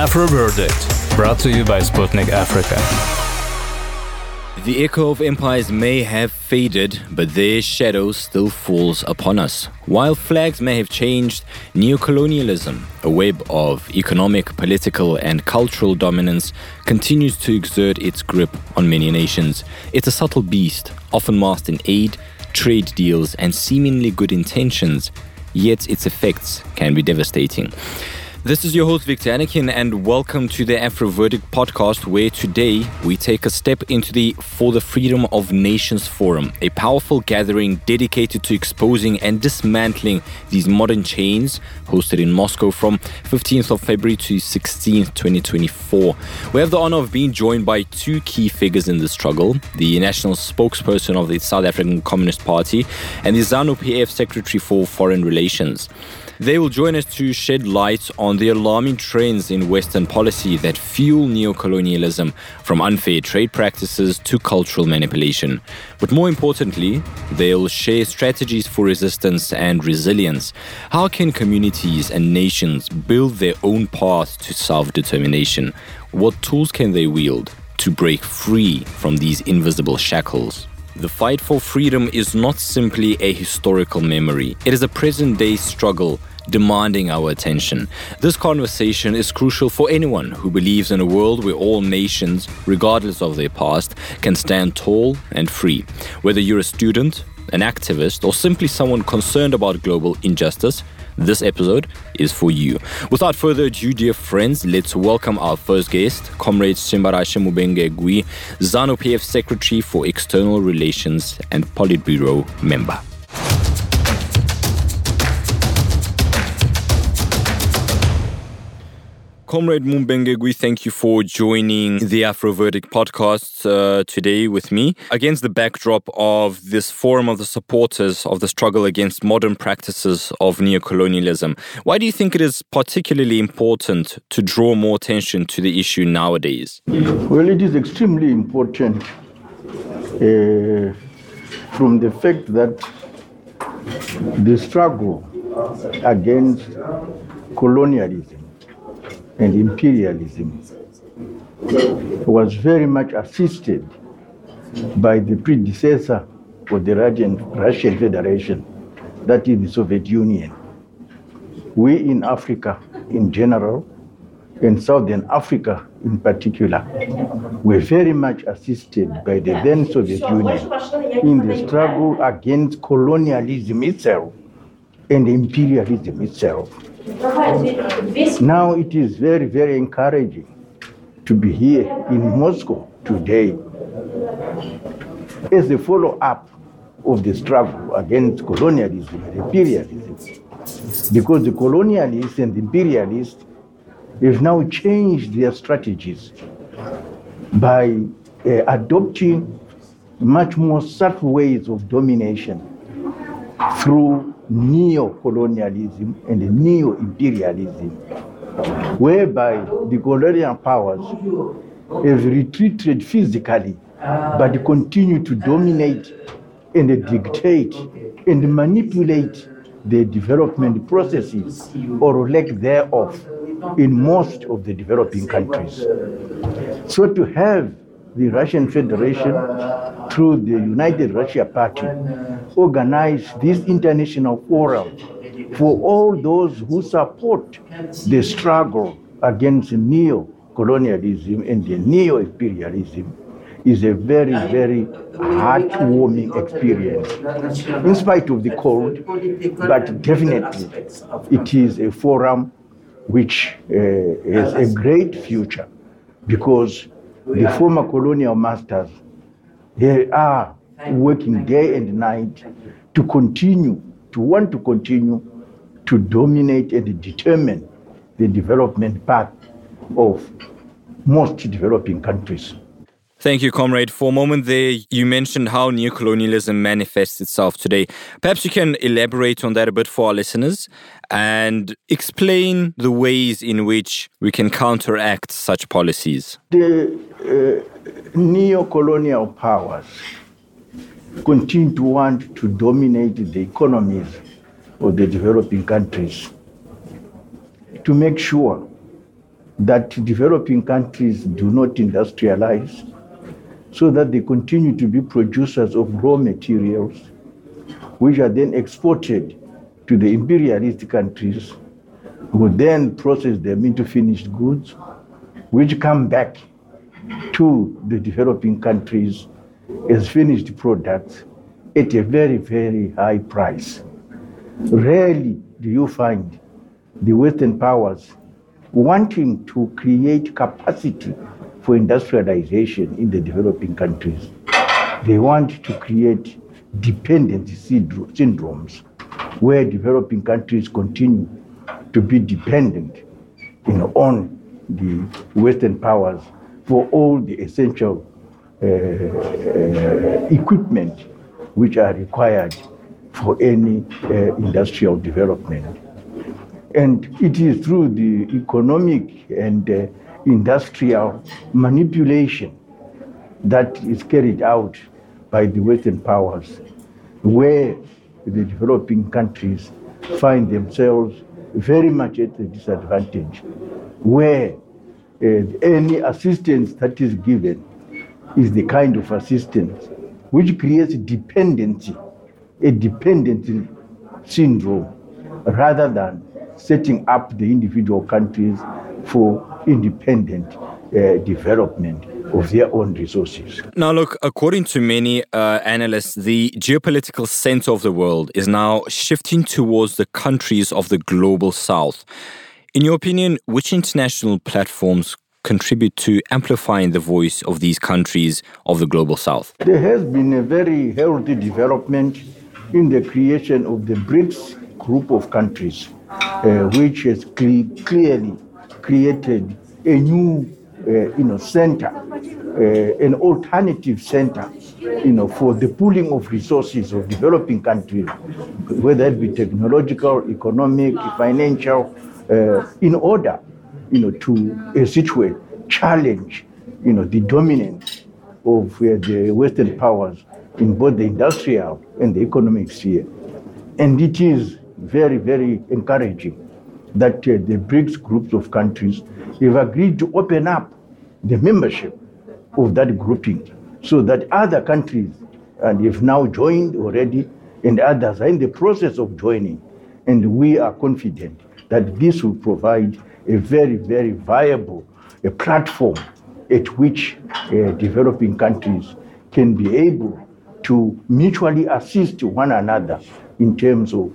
Afro Verdict, brought to you by Sputnik Africa. The echo of empires may have faded, but their shadow still falls upon us. While flags may have changed, neocolonialism, a web of economic, political, and cultural dominance, continues to exert its grip on many nations. It's a subtle beast, often masked in aid, trade deals, and seemingly good intentions, yet its effects can be devastating. This is your host, Victor Anakin, and welcome to the Afro Verdict podcast, where today we take a step into the For the Freedom of Nations Forum, a powerful gathering dedicated to exposing and dismantling these modern chains, hosted in Moscow from 15th of February to 16th, 2024. We have the honor of being joined by two key figures in the struggle, the national spokesperson of the South African Communist Party and the ZANU-PF Secretary for Foreign Relations. They will join us to shed light on the alarming trends in Western policy that fuel neocolonialism, from unfair trade practices to cultural manipulation. But more importantly, they'll share strategies for resistance and resilience. How can communities and nations build their own path to self-determination? What tools can they wield to break free from these invisible shackles? The fight for freedom is not simply a historical memory. It is a present-day struggle demanding our attention. This conversation is crucial for anyone who believes in a world where all nations, regardless of their past, can stand tall and free. Whether you're a student, an activist, or simply someone concerned about global injustice, this episode is for you. Without further ado, dear friends, let's welcome our first guest, Comrade Simbarashe Mubenge-Gwi, ZANU-PF Secretary for External Relations and Politburo member. Comrade Mubenge-Gwi, thank you for joining the Afro Verdict podcast today with me. Against the backdrop of this forum of the supporters of the struggle against modern practices of neocolonialism, why do you think it is particularly important to draw more attention to the issue nowadays? Well, it is extremely important from the fact that the struggle against colonialism and imperialism was very much assisted by the predecessor of the Russian Federation, that is the Soviet Union. We in Africa in general, and Southern Africa in particular, were very much assisted by the then Soviet Union in the struggle against colonialism itself and imperialism itself. Now it is very, very encouraging to be here in Moscow today as a follow-up of the struggle against colonialism and imperialism, because the colonialists and the imperialists have now changed their strategies by adopting much more subtle ways of domination through neo-colonialism and neo-imperialism, whereby the colonial powers have retreated physically but continue to dominate and dictate and manipulate the development processes or lack thereof in most of the developing countries. So to have the Russian Federation, through the United Russia Party, organize this international forum for all those who support the struggle against neo-colonialism and the neo-imperialism is a very, very heartwarming experience, in spite of the cold, but definitely it is a forum which has a great future, because the former colonial masters, they are working day and night to want to continue to dominate and determine the development path of most developing countries. Thank you, Comrade. For a moment there, you mentioned how neocolonialism manifests itself today. Perhaps you can elaborate on that a bit for our listeners and explain the ways in which we can counteract such policies. The neo-colonial powers continue to want to dominate the economies of the developing countries to make sure that developing countries do not industrialize, so that they continue to be producers of raw materials, which are then exported to the imperialist countries, who then process them into finished goods, which come back to the developing countries as finished products at a very, very high price. Rarely do you find the Western powers wanting to create capacity for industrialization in the developing countries. They want to create dependency syndromes where developing countries continue to be dependent on the Western powers for all the essential equipment which are required for any industrial development. And it is through the economic and industrial manipulation that is carried out by the Western powers, where the developing countries find themselves very much at a disadvantage, where any assistance that is given is the kind of assistance which creates dependency, a dependency syndrome, rather than setting up the individual countries for independent development of their own resources. Now, look, according to many analysts, the geopolitical center of the world is now shifting towards the countries of the global south. In your opinion, which international platforms contribute to amplifying the voice of these countries of the global south? There has been a very healthy development in the creation of the BRICS group of countries, which has clearly created a new center, an alternative center, for the pooling of resources of developing countries, whether it be technological, economic, financial, in order, to situate, challenge, the dominance of the Western powers in both the industrial and the economic sphere. And it is very, very encouraging that the BRICS groups of countries have agreed to open up the membership of that grouping so that other countries, and have now joined already, and others are in the process of joining. And we are confident that this will provide a very, very viable platform at which developing countries can be able to mutually assist one another in terms of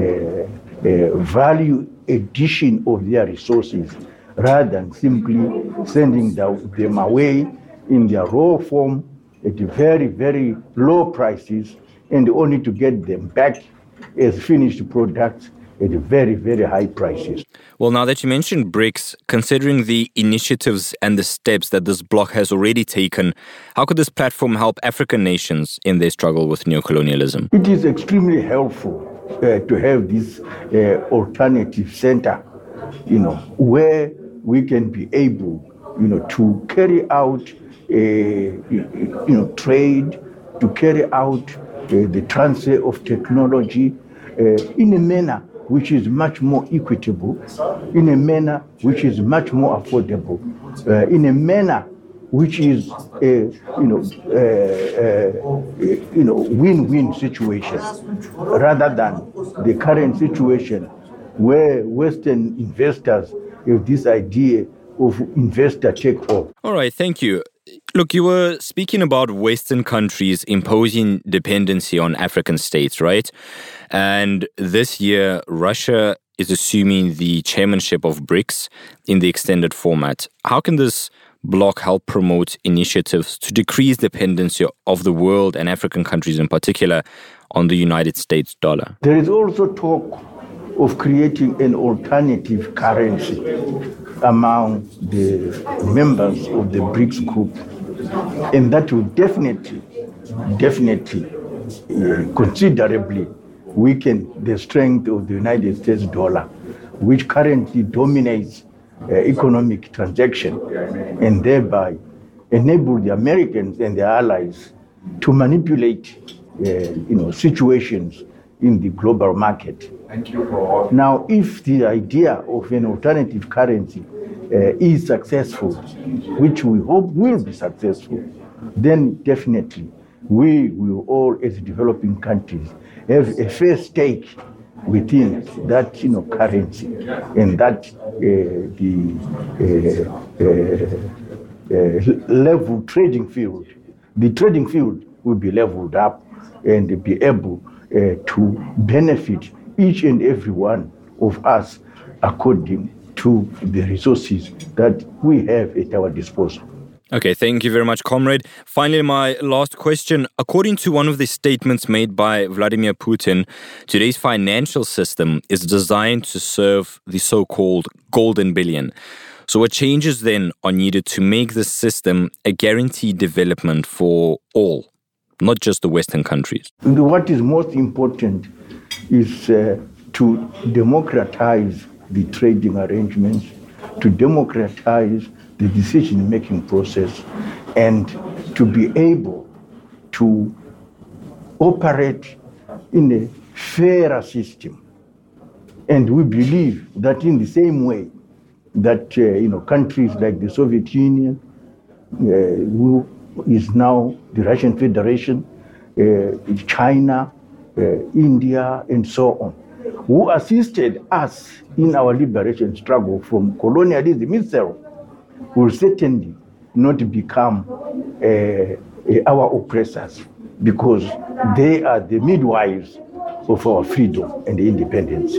value addition of their resources, rather than simply sending them away in their raw form at very, very low prices, and only to get them back as finished products at very, very high prices. Well, now that you mentioned BRICS, considering the initiatives and the steps that this bloc has already taken, how could this platform help African nations in their struggle with neocolonialism? It is extremely helpful to have this alternative center, where we can be able, to carry out, trade, to carry out the transfer of technology in a manner which is much more equitable, in a manner which is much more affordable, in a manner which is a win-win situation, rather than the current situation where Western investors have this idea of investor take-off. All right, thank you. Look, you were speaking about Western countries imposing dependency on African states, right? And this year, Russia is assuming the chairmanship of BRICS in the extended format. How can this bloc help promote initiatives to decrease dependency of the world and African countries in particular on the United States dollar? There is also talk of creating an alternative currency among the members of the BRICS group. And that will definitely, considerably weaken the strength of the United States dollar, which currently dominates economic transaction, and thereby enable the Americans and their allies to manipulate situations in the global market. Now, if the idea of an alternative currency is successful, which we hope will be successful, then definitely we will all, as developing countries, have a fair stake within that currency, and that level trading field, the trading field will be leveled up and be able to benefit each and every one of us according to the resources that we have at our disposal. Okay, thank you very much, comrade. Finally, my last question. According to one of the statements made by Vladimir Putin, today's financial system is designed to serve the so-called golden billion. So what changes then are needed to make this system a guaranteed development for all, not just the Western countries? What is most important is to democratize the trading arrangements, to democratize the decision-making process, and to be able to operate in a fairer system. And we believe that in the same way that countries like the Soviet Union, who is now the Russian Federation, China, India, and so on, who assisted us in our liberation struggle from colonialism itself, will certainly not become our oppressors, because they are the midwives of our freedom and independence.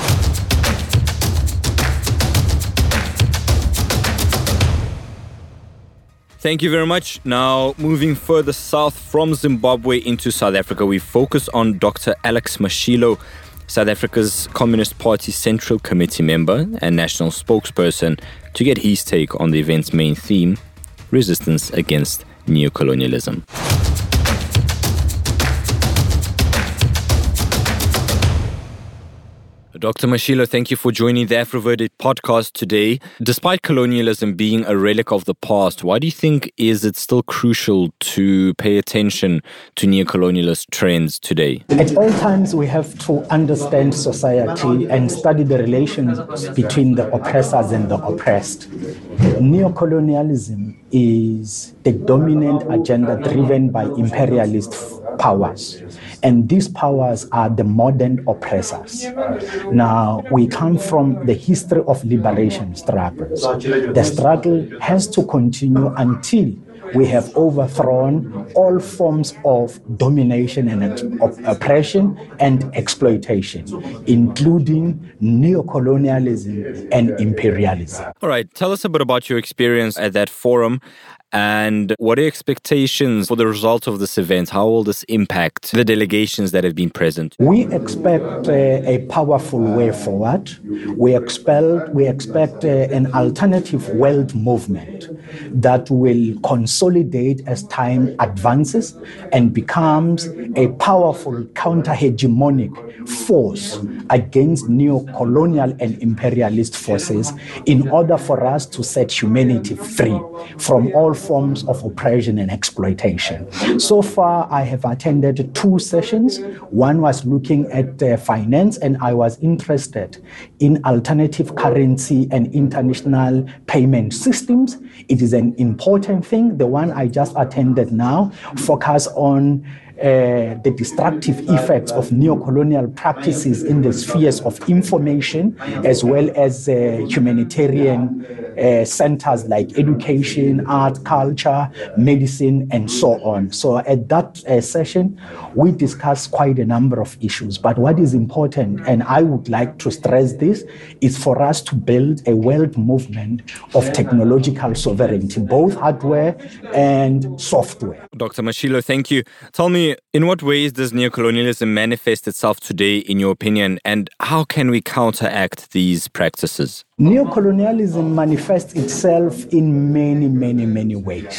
Thank you very much. Now, moving further south from Zimbabwe into South Africa, we focus on Dr. Alex Mashilo, South Africa's Communist Party Central Committee member and national spokesperson, to get his take on the event's main theme, resistance against neocolonialism. Dr. Mashilo, thank you for joining the Afroverdict podcast today. Despite colonialism being a relic of the past, why do you think is it still crucial to pay attention to neocolonialist trends today? At all times, we have to understand society and study the relations between the oppressors and the oppressed. Neocolonialism is the dominant agenda driven by imperialist powers. And these powers are the modern oppressors. Now, we come from the history of liberation struggles. The struggle has to continue until we have overthrown all forms of domination and of oppression and exploitation, including neocolonialism and imperialism. All right, tell us a bit about your experience at that forum. And what are your expectations for the result of this event? How will this impact the delegations that have been present? We expect a powerful way forward. We expect an alternative world movement that will consolidate as time advances and becomes a powerful counter-hegemonic force against neo-colonial and imperialist forces in order for us to set humanity free from all forms of oppression and exploitation. So far, I have attended 2 sessions. One was looking at finance, and I was interested in alternative currency and international payment systems. It is an important thing. The one I just attended now focus on the destructive effects of neocolonial practices in the spheres of information, as well as humanitarian centers like education, art, culture, medicine, and so on. So at that session, we discussed quite a number of issues. But what is important, and I would like to stress this, is for us to build a world movement of technological sovereignty, both hardware and software. Dr. Mashilo, thank you. Tell me, in what ways does neocolonialism manifest itself today, in your opinion, and how can we counteract these practices? Neocolonialism manifests itself in many, many, many ways.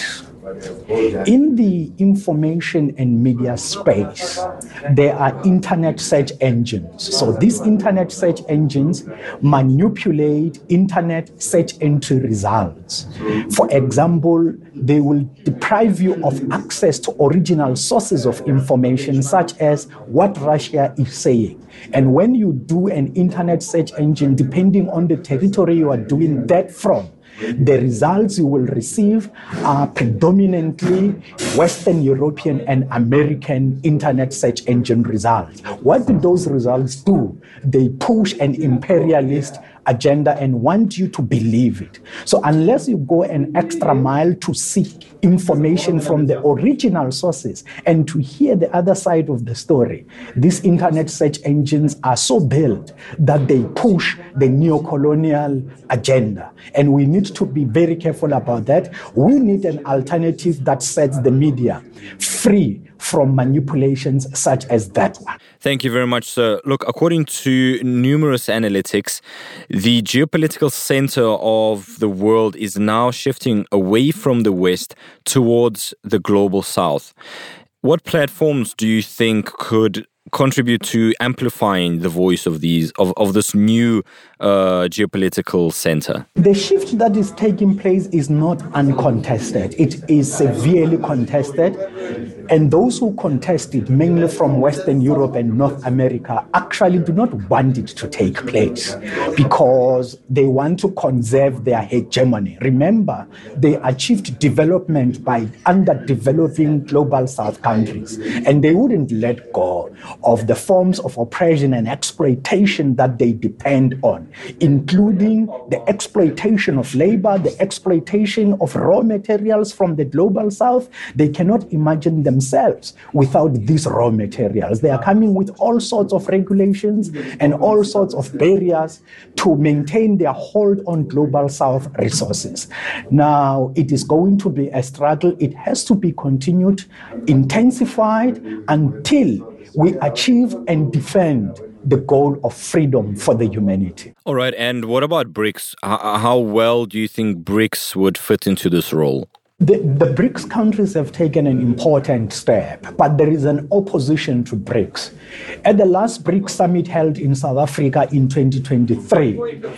In the information and media space, there are internet search engines. So these internet search engines manipulate internet search entry results. For example, they will deprive you of access to original sources of information, such as what Russia is saying. And when you do an internet search engine, depending on the territory you are doing that from, the results you will receive are predominantly Western European and American internet search engine results. What do those results do? They push an imperialist agenda and want you to believe it. So unless you go an extra mile to seek information from the original sources and to hear the other side of the story, these internet search engines are so built that they push the neo-colonial agenda. And we need to be very careful about that. We need an alternative that sets the media free from manipulations such as that one. Thank you very much, sir. Look, according to numerous analytics, the geopolitical center of the world is now shifting away from the West towards the global South. What platforms do you think could contribute to amplifying the voice of this new geopolitical center? The shift that is taking place is not uncontested. It is severely contested. And those who contest it, mainly from Western Europe and North America, actually do not want it to take place because they want to conserve their hegemony. Remember, they achieved development by underdeveloping global South countries, and they wouldn't let go of the forms of oppression and exploitation that they depend on, including the exploitation of labor, the exploitation of raw materials from the global South. They cannot imagine themselves without these raw materials. They are coming with all sorts of regulations and all sorts of barriers to maintain their hold on global South resources. Now, it is going to be a struggle. It has to be continued, intensified until we achieve and defend the goal of freedom for the humanity. All right, and what about BRICS? How well do you think BRICS would fit into this role? The BRICS countries have taken an important step, but there is an opposition to BRICS. At the last BRICS summit held in South Africa in 2023,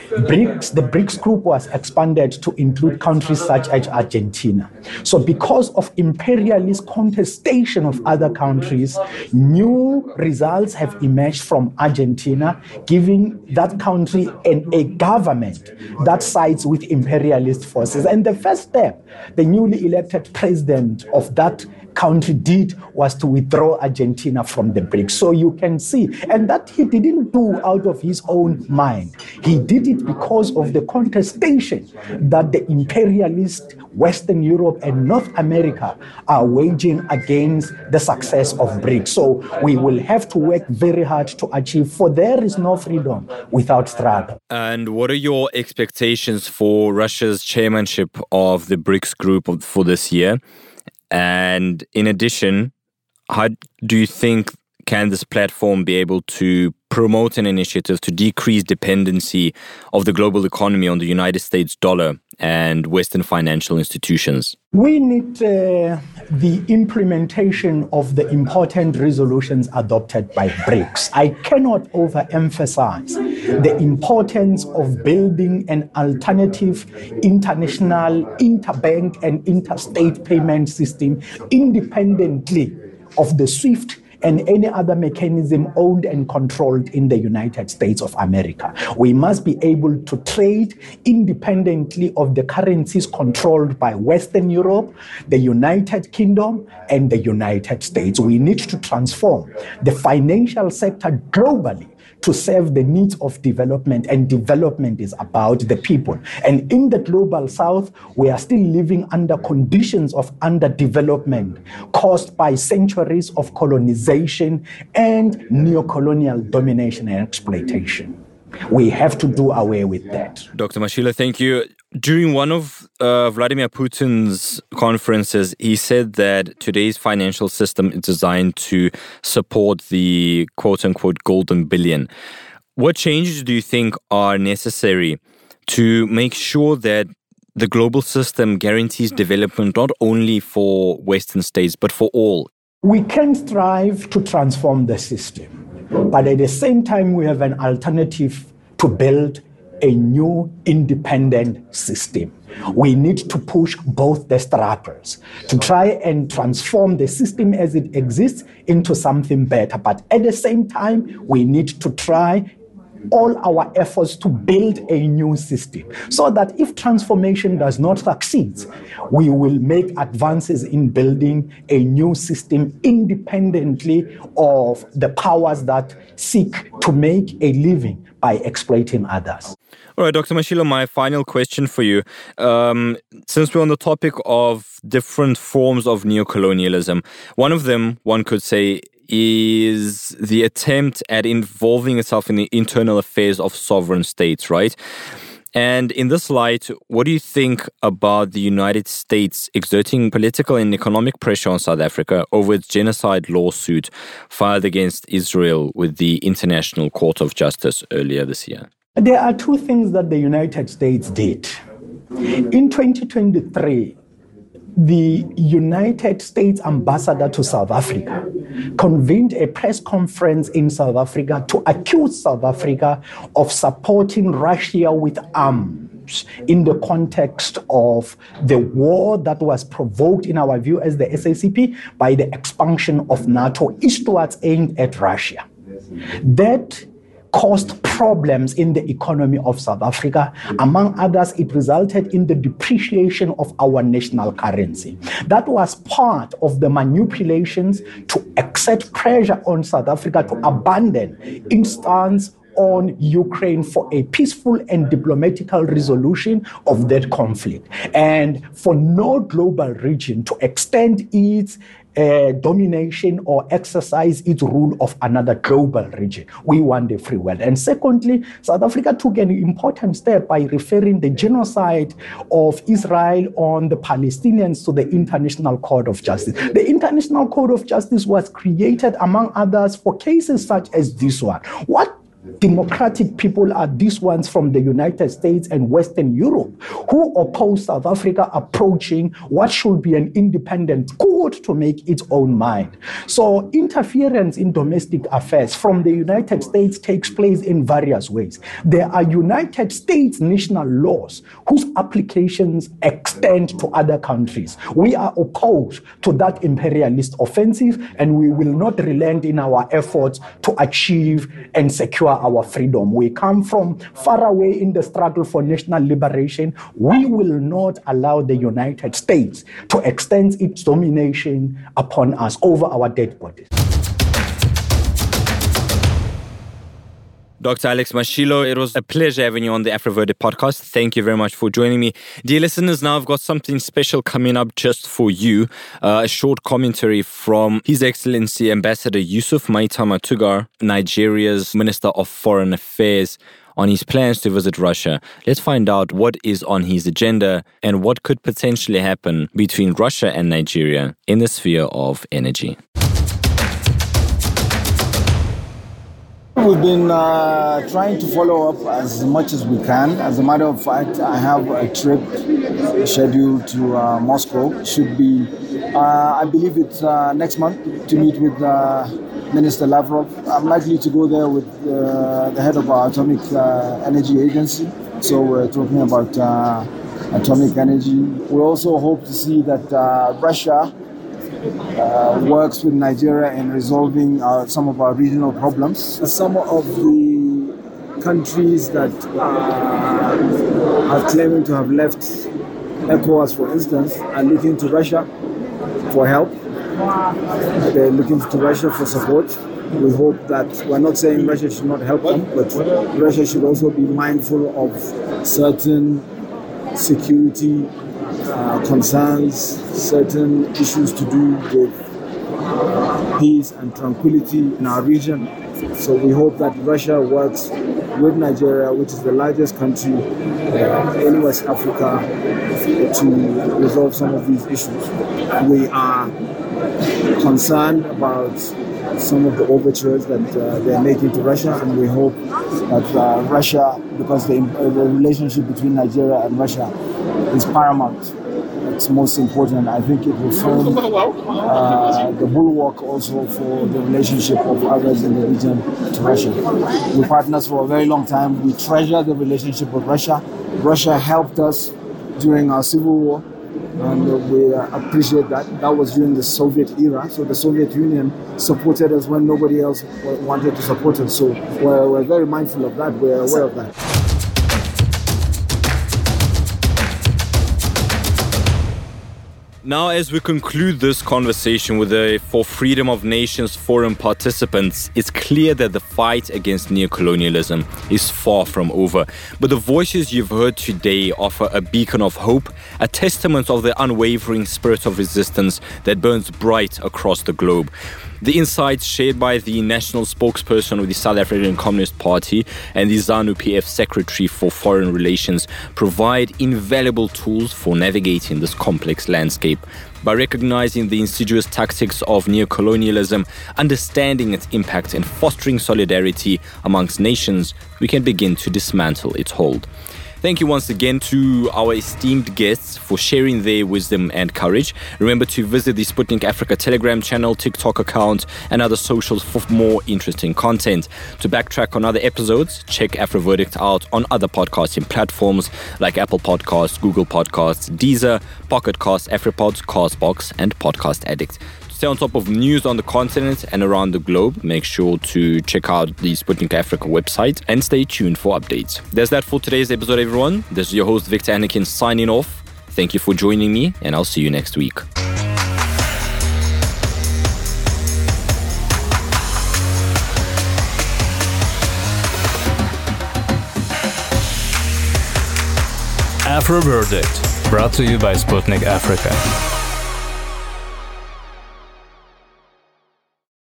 the BRICS group was expanded to include countries such as Argentina. So because of imperialist contestation of other countries, new results have emerged from Argentina, giving that country a government that sides with imperialist forces. And the first step, the newly elected president of that country did was to withdraw Argentina from the BRICS. So you can see, and that he didn't do out of his own mind. He did it because of the contestation that the imperialist Western Europe and North America are waging against the success of BRICS. So we will have to work very hard to achieve, for there is no freedom without struggle. And what are your expectations for Russia's chairmanship of the BRICS group for this year? And in addition, how do you think can this platform be able to promote an initiative to decrease dependency of the global economy on the United States dollar and Western financial institutions? We need the implementation of the important resolutions adopted by BRICS. I cannot overemphasize the importance of building an alternative international, interbank and interstate payment system independently of the SWIFT and any other mechanism owned and controlled in the United States of America. We must be able to trade independently of the currencies controlled by Western Europe, the United Kingdom, and the United States. We need to transform the financial sector globally to serve the needs of development, and development is about the people. And in the global South, we are still living under conditions of underdevelopment caused by centuries of colonization and neo-colonial domination and exploitation. We have to do away with that. Dr. Mashilo, thank you. During one of Vladimir Putin's conferences, he said that today's financial system is designed to support the quote-unquote golden billion. What changes do you think are necessary to make sure that the global system guarantees development not only for Western states, but for all. We can strive to transform the system, but at the same time, we have an alternative to build a new independent system. We need to push both the struggles to try and transform the system as it exists into something better. But at the same time, we need to try all our efforts to build a new system so that if transformation does not succeed, we will make advances in building a new system independently of the powers that seek to make a living by exploiting others. All right, Dr. Mashilo, my final question for you. Since we're on the topic of different forms of neocolonialism, one of them, one could say, is the attempt at involving itself in the internal affairs of sovereign states, right? And in this light, what do you think about the United States exerting political and economic pressure on South Africa over its genocide lawsuit filed against Israel with the International Court of Justice earlier this year? There are two things that the United States did. In 2023, the United States ambassador to South Africa convened a press conference in South Africa to accuse South Africa of supporting Russia with arms in the context of the war that was provoked, in our view, as the SACP, by the expansion of NATO eastwards aimed at Russia. That caused problems in the economy of South Africa. Among others, it resulted in the depreciation of our national currency. That was part of the manipulations to exert pressure on South Africa to abandon its stance on Ukraine for a peaceful and diplomatical resolution of that conflict, and for no global region to extend its domination or exercise its rule of another global region. We want a free world. And secondly, South Africa took an important step by referring the genocide of Israel on the Palestinians to the International Court of Justice. The International Court of Justice was created, among others, for cases such as this one. What democratic people are these ones from the United States and Western Europe who oppose South Africa approaching what should be an independent court to make its own mind? So interference in domestic affairs from the United States takes place in various ways. There are United States national laws whose applications extend to other countries. We are opposed to that imperialist offensive, and we will not relent in our efforts to achieve and secure our freedom. We come from far away in the struggle for national liberation. We will not allow the United States to extend its domination upon us over our dead bodies. Dr. Alex Mashilo, it was a pleasure having you on the AfroVerde podcast. Thank you very much for joining me. Dear listeners, now I've got something special coming up just for you. A short commentary from His Excellency Ambassador Yusuf Maitama Tugar, Nigeria's Minister of Foreign Affairs, on his plans to visit Russia. Let's find out what is on his agenda and what could potentially happen between Russia and Nigeria in the sphere of energy. We've been trying to follow up as much as we can. As a matter of fact, I have a trip scheduled to Moscow. Should be, I believe it's next month, to meet with Minister Lavrov. I'm likely to go there with the head of our Atomic Energy Agency. So we're talking about atomic energy. We also hope to see that Russia works with Nigeria in resolving some of our regional problems. Some of the countries that are claiming to have left ECOWAS, for instance, are looking to Russia for help. They're looking to Russia for support. We hope that, we're not saying Russia should not help them, but Russia should also be mindful of certain security concerns, certain issues to do with peace and tranquility in our region. So we hope that Russia works with Nigeria, which is the largest country in West Africa, to resolve some of these issues. We are concerned about some of the overtures that they're making to Russia, and we hope that Russia, because the relationship between Nigeria and Russia is paramount. It's most important. I think it will form the bulwark also for the relationship of others in the region to Russia. We're partners for a very long time. We treasure the relationship with Russia. Russia helped us during our civil war, and we appreciate that. That was during the Soviet era, so the Soviet Union supported us when nobody else wanted to support us. So we're very mindful of that. We're aware of that. Now, as we conclude this conversation with the For Freedom of Nations Forum participants, it's clear that the fight against neocolonialism is far from over. But the voices you've heard today offer a beacon of hope, a testament of the unwavering spirit of resistance that burns bright across the globe. The insights shared by the national spokesperson of the South African Communist Party and the ZANU-PF Secretary for Foreign Relations provide invaluable tools for navigating this complex landscape. By recognizing the insidious tactics of neocolonialism, understanding its impact and fostering solidarity amongst nations, we can begin to dismantle its hold. Thank you once again to our esteemed guests for sharing their wisdom and courage. Remember to visit the Sputnik Africa Telegram channel, TikTok account, and other socials for more interesting content. To backtrack on other episodes, check AfroVerdict out on other podcasting platforms like Apple Podcasts, Google Podcasts, Deezer, Pocket Casts, AfroPods, Castbox, and Podcast Addict. To stay on top of news on the continent and around the globe, make sure to check out the Sputnik Africa website and stay tuned for updates. That's that for today's episode, everyone. This is your host, Victor Anakin, signing off. Thank you for joining me, and I'll see you next week. AfroVerdict, brought to you by Sputnik Africa.